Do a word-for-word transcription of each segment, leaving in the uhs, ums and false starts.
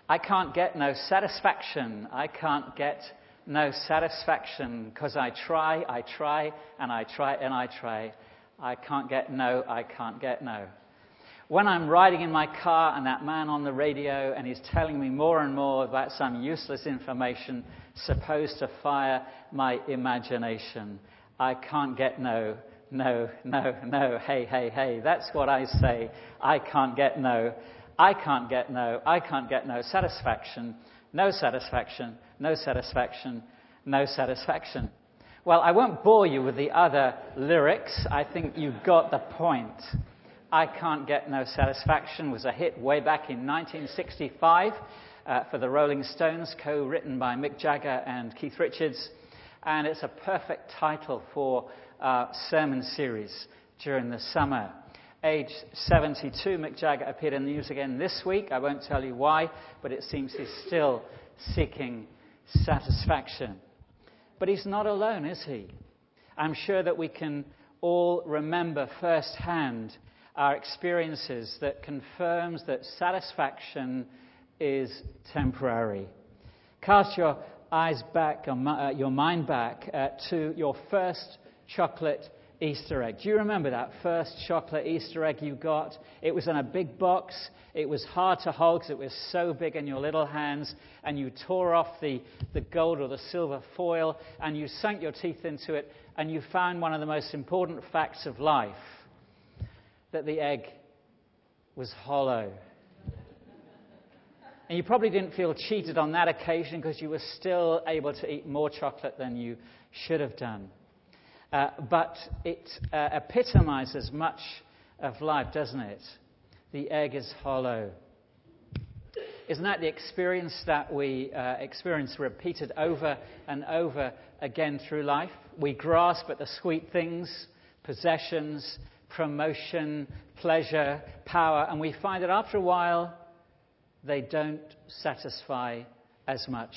I can't get no satisfaction. I can't get no satisfaction because I try, I try, and I try, and I try. I can't get no, I can't get no. When I'm riding in my car and that man on the radio and he's telling me more and more about some useless information supposed to fire my imagination, I can't get no, no, no, no, hey, hey, hey. That's what I say. I can't get no. I can't get no, I can't get no satisfaction, no satisfaction, no satisfaction, no satisfaction. Well, I won't bore you with the other lyrics. I think you've got the point. I Can't Get No Satisfaction was a hit way back in nineteen sixty-five uh, for the Rolling Stones, co-written by Mick Jagger and Keith Richards. And it's a perfect title for our sermon series during the summer. Age seventy-two, Mick Jagger appeared in the news again this week. I won't tell you why, but it seems he's still seeking satisfaction. But he's not alone, is he? I'm sure that we can all remember firsthand our experiences that confirms that satisfaction is temporary. Cast your eyes back, or uh, your mind back uh, to your first chocolate Easter egg. Do you remember that first chocolate Easter egg you got? It was in a big box. It was hard to hold because it was so big in your little hands. And you tore off the, the gold or the silver foil and you sunk your teeth into it and you found one of the most important facts of life, that the egg was hollow. And you probably didn't feel cheated on that occasion because you were still able to eat more chocolate than you should have done. Uh, but it uh, epitomizes much of life, doesn't it? The egg is hollow. Isn't that the experience that we uh, experience repeated over and over again through life? We grasp at the sweet things, possessions, promotion, pleasure, power, and we find that after a while they don't satisfy as much.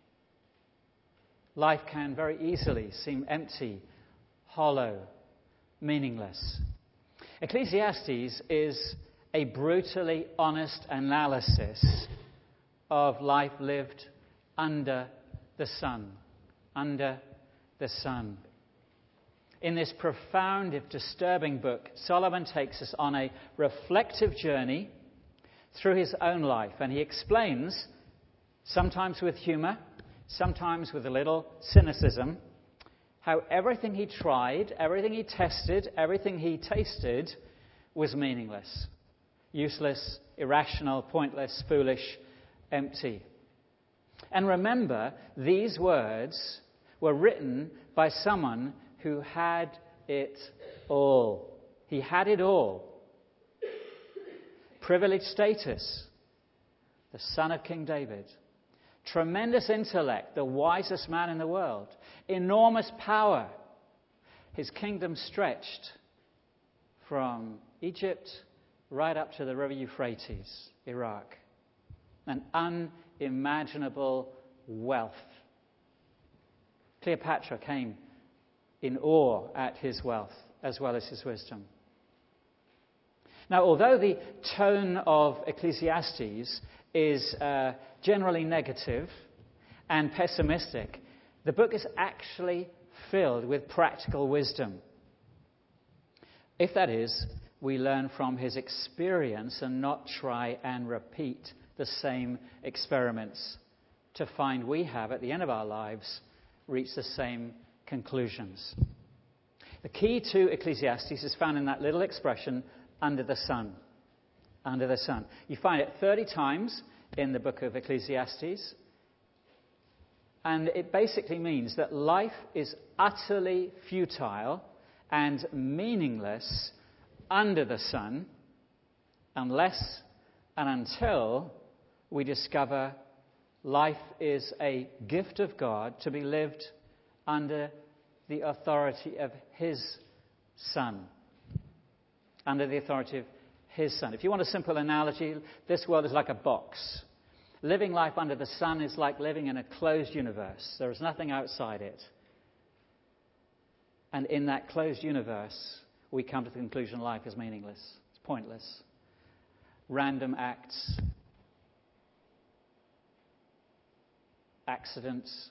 Life can very easily seem empty, hollow, meaningless. Ecclesiastes is a brutally honest analysis of life lived under the sun. Under the sun. In this profound, if disturbing book, Solomon takes us on a reflective journey through his own life, and he explains, sometimes with humor, sometimes with a little cynicism, how everything he tried, everything he tested, everything he tasted was meaningless, useless, irrational, pointless, foolish, empty. And remember, these words were written by someone who had it all. He had it all. Privileged status, the son of King David. Tremendous intellect, the wisest man in the world. Enormous power. His kingdom stretched from Egypt right up to the river Euphrates, Iraq. An unimaginable wealth. Cleopatra came in awe at his wealth as well as his wisdom. Now, although the tone of Ecclesiastes is uh, generally negative and pessimistic, the book is actually filled with practical wisdom. If that is, we learn from his experience and not try and repeat the same experiments to find we have, at the end of our lives, reached the same conclusions. The key to Ecclesiastes is found in that little expression, under the sun. Under the sun. You find it thirty times in the book of Ecclesiastes. And it basically means that life is utterly futile and meaningless under the sun unless and until we discover life is a gift of God to be lived under the authority of His Son. Under the authority of His Son. If you want a simple analogy, this world is like a box. Living life under the sun is like living in a closed universe. There is nothing outside it. And in that closed universe, we come to the conclusion life is meaningless. It's pointless. Random acts. accidents.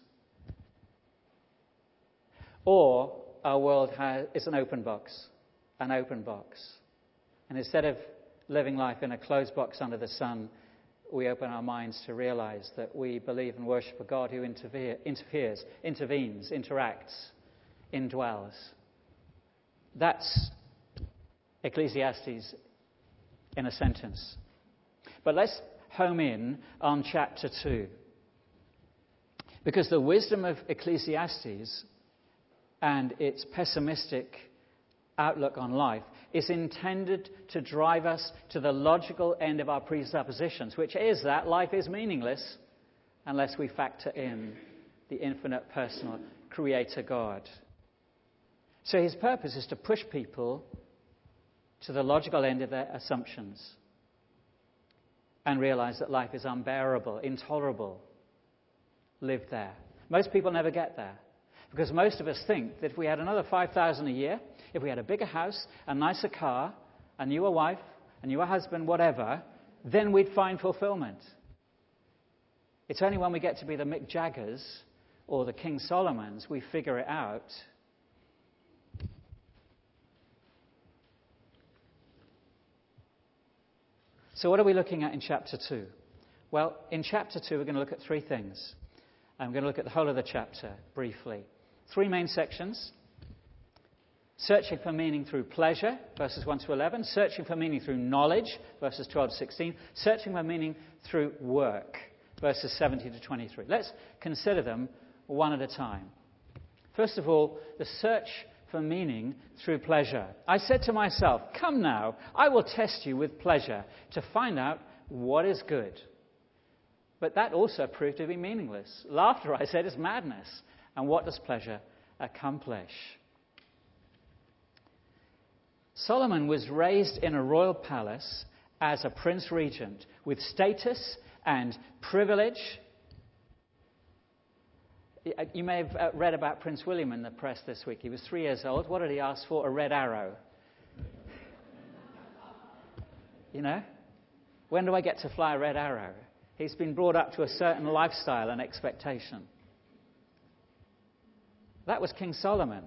Or our world has, is an open box, an open box. And instead of living life in a closed box under the sun, we open our minds to realize that we believe and worship a God who interfere, interferes, intervenes, interacts, indwells. That's Ecclesiastes in a sentence. But let's home in on chapter two. Because the wisdom of Ecclesiastes and its pessimistic outlook on life is intended to drive us to the logical end of our presuppositions, which is that life is meaningless unless we factor in the infinite personal creator God. So his purpose is to push people to the logical end of their assumptions and realize that life is unbearable, intolerable, lived there. Most people never get there. Because most of us think that if we had another five thousand dollars a year, if we had a bigger house, a nicer car, a newer wife, a newer husband, whatever, then we'd find fulfillment. It's only when we get to be the Mick Jaggers or the King Solomons we figure it out. So what are we looking at in chapter two? Well, in chapter two we're going to look at three things. I'm going to look at the whole of the chapter briefly. Three main sections. Searching for meaning through pleasure, verses one to eleven. Searching for meaning through knowledge, verses twelve to sixteen. Searching for meaning through work, verses seventeen to twenty-three. Let's consider them one at a time. First of all, the search for meaning through pleasure. I said to myself, come now, I will test you with pleasure to find out what is good. But that also proved to be meaningless. Laughter, I said, is madness. And what does pleasure accomplish? Solomon was raised in a royal palace as a prince regent with status and privilege. You may have read about Prince William in the press this week. He was three years old. What did he ask for? A red arrow. You know? When do I get to fly a red arrow? He's been brought up to a certain lifestyle and expectation. That was King Solomon.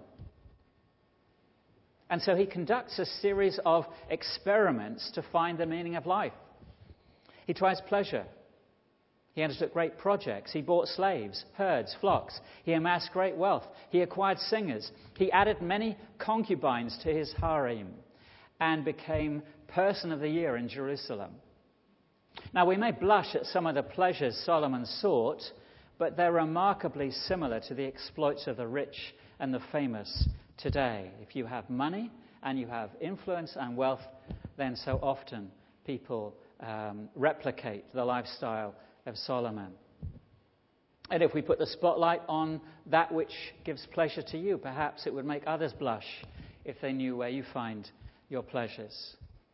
And so he conducts a series of experiments to find the meaning of life. He tries pleasure. He undertook great projects. He bought slaves, herds, flocks. He amassed great wealth. He acquired singers. He added many concubines to his harem and became person of the year in Jerusalem. Now, we may blush at some of the pleasures Solomon sought, but they're remarkably similar to the exploits of the rich and the famous today. If you have money and you have influence and wealth, then so often people um, replicate the lifestyle of Solomon. And if we put the spotlight on that which gives pleasure to you, perhaps it would make others blush if they knew where you find your pleasures.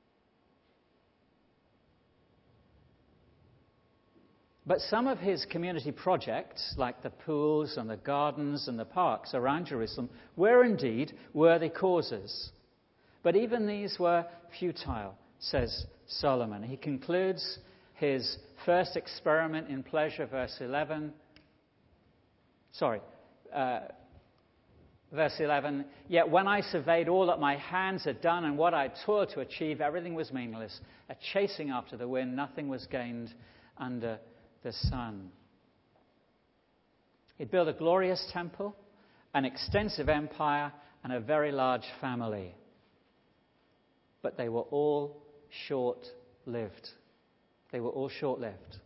But some of his community projects, like the pools and the gardens and the parks around Jerusalem, were indeed worthy causes. But even these were futile, says Solomon. He concludes his first experiment in pleasure, verse eleven. Sorry, uh, verse eleven. Yet when I surveyed all that my hands had done and what I toiled to achieve, everything was meaningless. A chasing after the wind, nothing was gained under the sun. He'd built a glorious temple, an extensive empire, and a very large family. But they were all short-lived. They were all short-lived.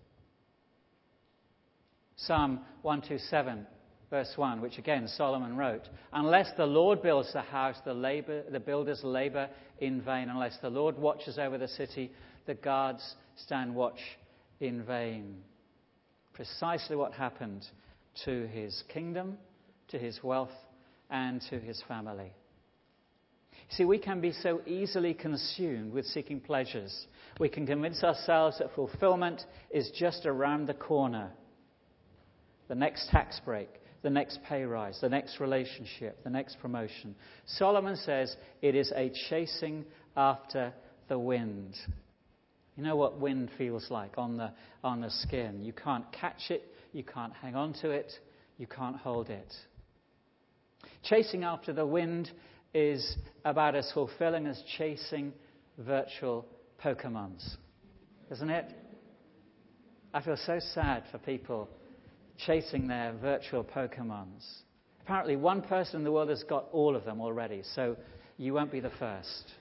Psalm one twenty-seven, verse one, which again Solomon wrote, unless the Lord builds the house, the, labor, the builders labor in vain. Unless the Lord watches over the city, the guards stand watch in vain. Precisely what happened to his kingdom, to his wealth, and to his family. See, we can be so easily consumed with seeking pleasures. We can convince ourselves that fulfillment is just around the corner. The next tax break, the next pay rise, the next relationship, the next promotion. Solomon says it is a chasing after the wind. You know what wind feels like on the on the skin. You can't catch it, you can't hang on to it, you can't hold it. Chasing after the wind is about as fulfilling as chasing virtual Pokemons, isn't it? I feel so sad for people chasing their virtual Pokemons. Apparently one person in the world has got all of them already, so you won't be the first.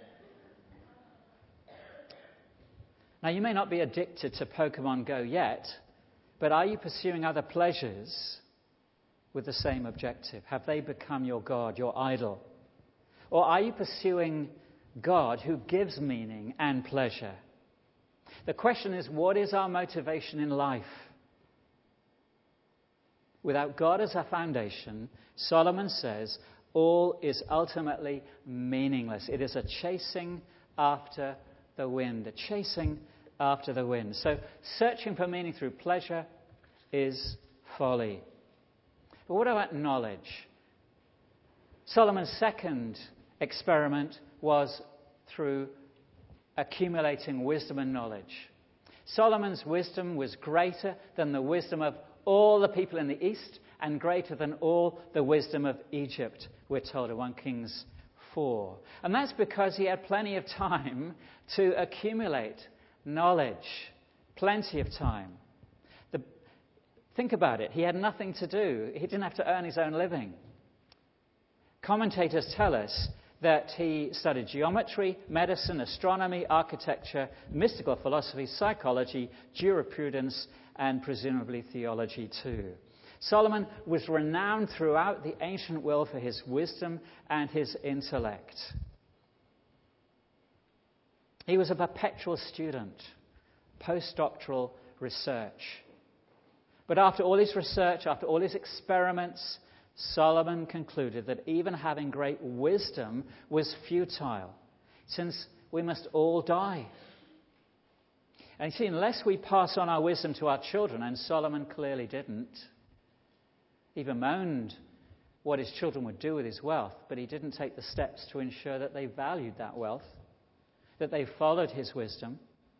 Now, you may not be addicted to Pokemon Go yet, but are you pursuing other pleasures with the same objective? Have they become your God, your idol? Or are you pursuing God who gives meaning and pleasure? The question is, what is our motivation in life? Without God as our foundation, Solomon says, all is ultimately meaningless. It is a chasing after the wind, a chasing after the wind. So searching for meaning through pleasure is folly. But what about knowledge? Solomon's second experiment was through accumulating wisdom and knowledge. Solomon's wisdom was greater than the wisdom of all the people in the east and greater than all the wisdom of Egypt, we're told in First Kings four. And that's because he had plenty of time to accumulate knowledge. Plenty of time. The, think about it. He had nothing to do. He didn't have to earn his own living. Commentators tell us that he studied geometry, medicine, astronomy, architecture, mystical philosophy, psychology, jurisprudence, and presumably theology too. Solomon was renowned throughout the ancient world for his wisdom and his intellect. He was a perpetual student, postdoctoral research. But after all his research, after all his experiments, Solomon concluded that even having great wisdom was futile, since we must all die. And you see, unless we pass on our wisdom to our children, and Solomon clearly didn't, he bemoaned what his children would do with his wealth, but he didn't take the steps to ensure that they valued that wealth, that they followed his wisdom.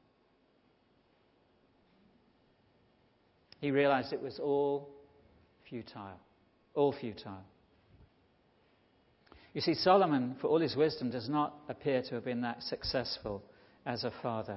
He realized it was all futile. All futile. You see, Solomon, for all his wisdom, does not appear to have been that successful as a father.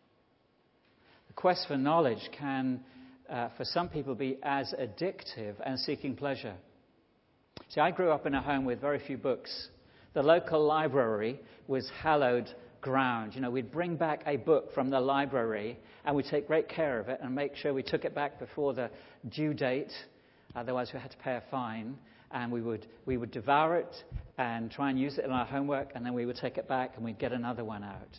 The quest for knowledge can, uh, for some people, be as addictive as seeking pleasure. See, I grew up in a home with very few books. The local library was hallowed ground. You know, we'd bring back a book from the library and we'd take great care of it and make sure we took it back before the due date. Otherwise, we had to pay a fine, and we would we would devour it and try and use it in our homework, and then we would take it back and we'd get another one out.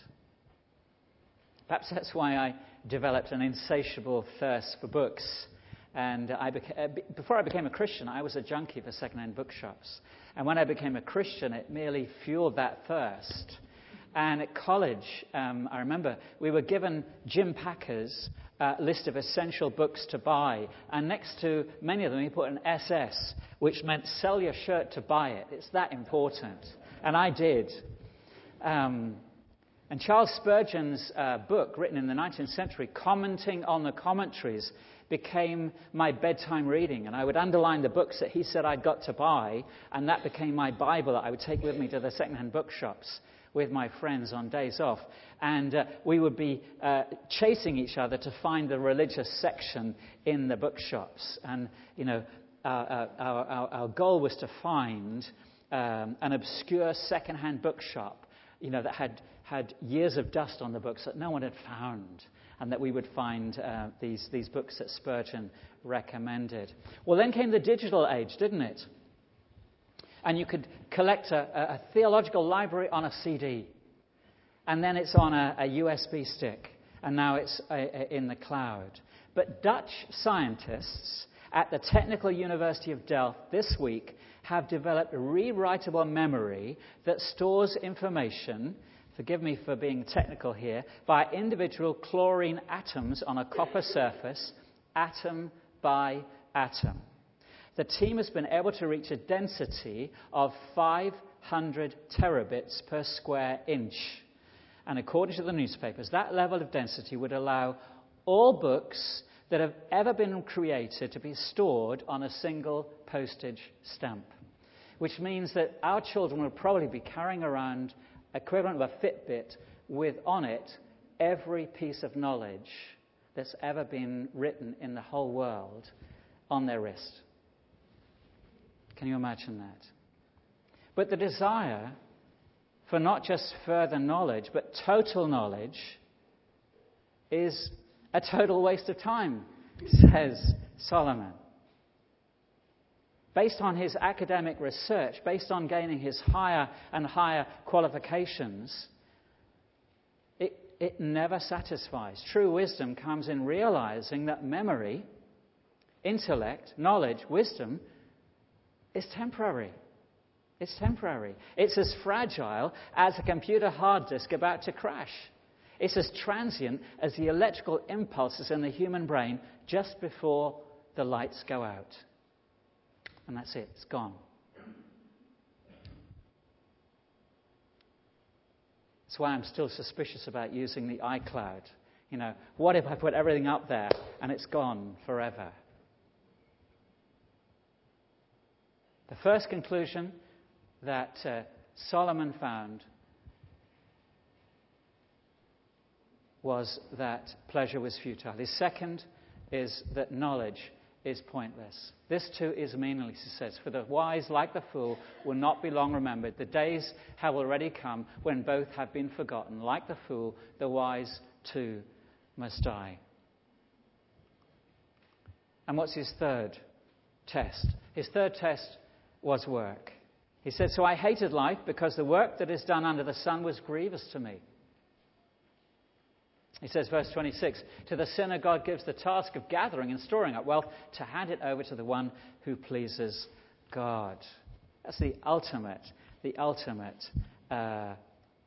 Perhaps that's why I developed an insatiable thirst for books. And I beca- before I became a Christian, I was a junkie for second-hand bookshops. And when I became a Christian, it merely fueled that thirst. And at college, um, I remember we were given Jim Packer's uh, list of essential books to buy. And next to many of them, he put an S S, which meant sell your shirt to buy it. It's that important. And I did. Um, and Charles Spurgeon's uh, book, written in the nineteenth century, commenting on the commentaries, became my bedtime reading. And I would underline the books that he said I'd got to buy, and that became my Bible that I would take with me to the second-hand bookshops with my friends on days off. And uh, we would be uh, chasing each other to find the religious section in the bookshops. And, you know, our, our, our, our goal was to find um, an obscure second-hand bookshop, you know, that had, had years of dust on the books that no one had found, and that we would find uh, these, these books that Spurgeon recommended. Well, then came the digital age, didn't it? And you could collect a, a theological library on a C D. And then it's on a, a U S B stick. And now it's a, a, in the cloud. But Dutch scientists at the Technical University of Delft this week have developed a rewritable memory that stores information, forgive me for being technical here, by individual chlorine atoms on a copper surface, atom by atom. The team has been able to reach a density of five hundred terabits per square inch. And according to the newspapers, that level of density would allow all books that have ever been created to be stored on a single postage stamp, which means that our children will probably be carrying around equivalent of a Fitbit with on it every piece of knowledge that's ever been written in the whole world on their wrist. Can you imagine that? But the desire for not just further knowledge, but total knowledge is a total waste of time, says Solomon. Based on his academic research, based on gaining his higher and higher qualifications, it, it never satisfies. True wisdom comes in realizing that memory, intellect, knowledge, wisdom is temporary. It's temporary. It's as fragile as a computer hard disk about to crash. It's as transient as the electrical impulses in the human brain just before the lights go out. And that's it. It's gone. That's why I'm still suspicious about using the iCloud. You know, what if I put everything up there and it's gone forever? The first conclusion that uh, Solomon found was that pleasure was futile. His second is that knowledge is pointless. This too is meaningless, he says. For the wise, like the fool, will not be long remembered. The days have already come when both have been forgotten. Like the fool, the wise too must die. And what's his third test? His third test was work. He said, so I hated life because the work that is done under the sun was grievous to me. He says, verse twenty-six, to the sinner God gives the task of gathering and storing up wealth to hand it over to the one who pleases God. That's the ultimate, the ultimate, uh,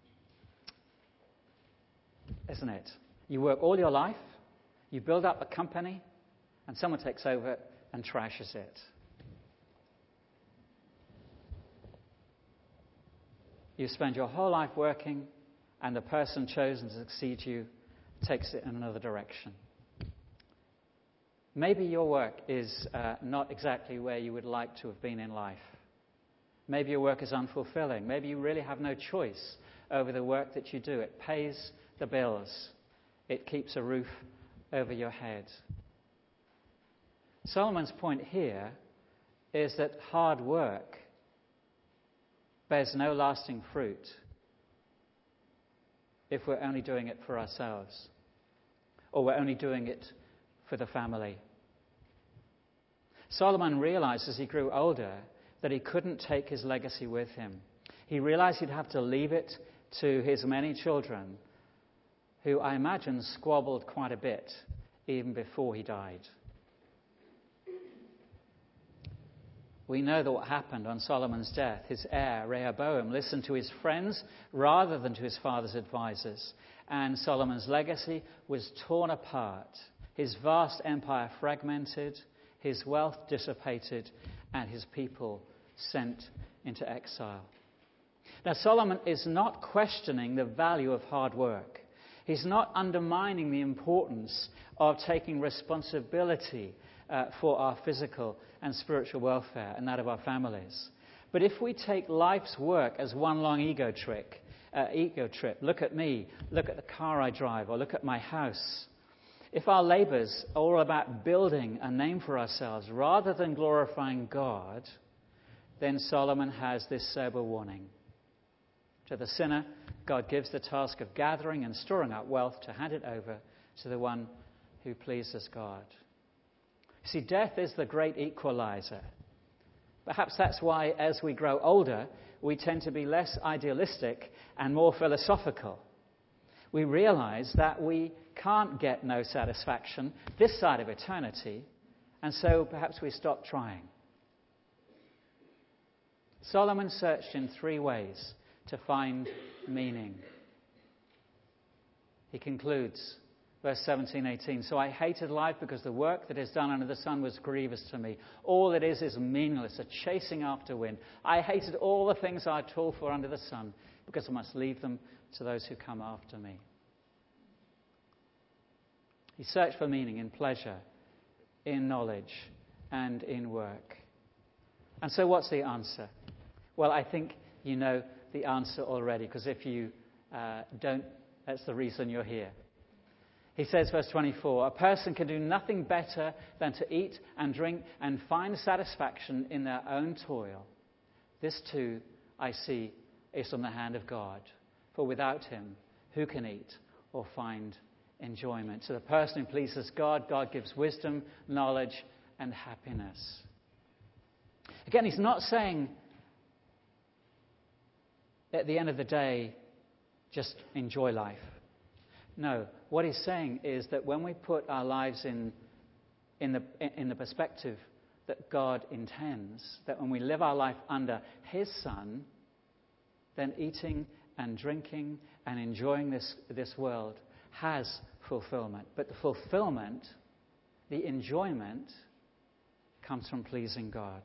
isn't it? You work all your life, you build up a company, and someone takes over and trashes it. You spend your whole life working, and the person chosen to succeed you takes it in another direction. Maybe your work is uh, not exactly where you would like to have been in life. Maybe your work is unfulfilling. Maybe you really have no choice over the work that you do. It pays the bills. It keeps a roof over your head. Solomon's point here is that hard work bears no lasting fruit if we're only doing it for ourselves, or we're only doing it for the family. Solomon realized as he grew older that he couldn't take his legacy with him. He realized he'd have to leave it to his many children, who I imagine squabbled quite a bit even before he died. We know that what happened on Solomon's death. His heir, Rehoboam, listened to his friends rather than to his father's advisors. And Solomon's legacy was torn apart. His vast empire fragmented, his wealth dissipated, and his people sent into exile. Now, Solomon is not questioning the value of hard work. He's not undermining the importance of taking responsibility Uh, for our physical and spiritual welfare and that of our families. But if we take life's work as one long ego trick, uh, ego trip, look at me, look at the car I drive, or look at my house. If our labours are all about building a name for ourselves rather than glorifying God, then Solomon has this sober warning. To the sinner, God gives the task of gathering and storing up wealth to hand it over to the one who pleases God. See, death is the great equalizer. Perhaps that's why, as we grow older, we tend to be less idealistic and more philosophical. We realize that we can't get no satisfaction this side of eternity, and so perhaps we stop trying. Solomon searched in three ways to find meaning. He concludes Verse seventeen, eighteen. So I hated life because the work that is done under the sun was grievous to me. All it is is meaningless, a chasing after wind. I hated all the things I toil for under the sun because I must leave them to those who come after me. He searched for meaning in pleasure, in knowledge, and in work. And so what's the answer? Well, I think you know the answer already, because if you uh, don't, that's the reason you're here. He says, verse twenty-four, a person can do nothing better than to eat and drink and find satisfaction in their own toil. This too, I see, is from the hand of God. For without him, who can eat or find enjoyment? To the person who pleases God, God gives wisdom, knowledge, and happiness. Again, he's not saying at the end of the day, just enjoy life. No, what he's saying is that when we put our lives in, in, the, in the perspective that God intends, that when we live our life under his Son, then eating and drinking and enjoying this, this world has fulfillment. But the fulfillment, the enjoyment, comes from pleasing God.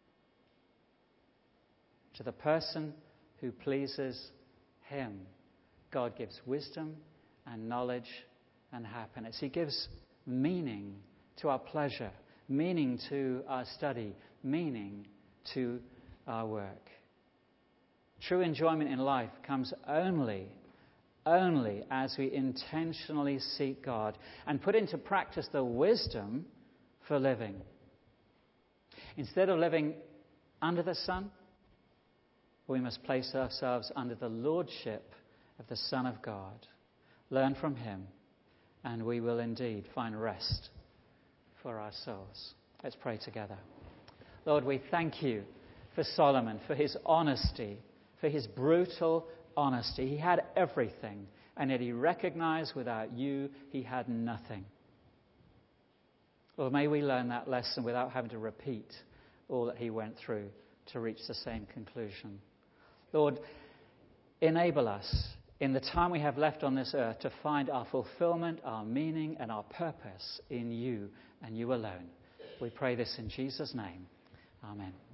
To the person who pleases him, God gives wisdom and knowledge and happiness. He gives meaning to our pleasure, meaning to our study, meaning to our work. True enjoyment in life comes only, only as we intentionally seek God and put into practice the wisdom for living. Instead of living under the sun, we must place ourselves under the lordship of the Son of God. Learn from him, and we will indeed find rest for our souls. Let's pray together. Lord, we thank you for Solomon, for his honesty, for his brutal honesty. He had everything, and yet he recognized without you he had nothing. Lord, may we learn that lesson without having to repeat all that he went through to reach the same conclusion. Lord, enable us in the time we have left on this earth to find our fulfillment, our meaning, and our purpose in you and you alone. We pray this in Jesus' name. Amen.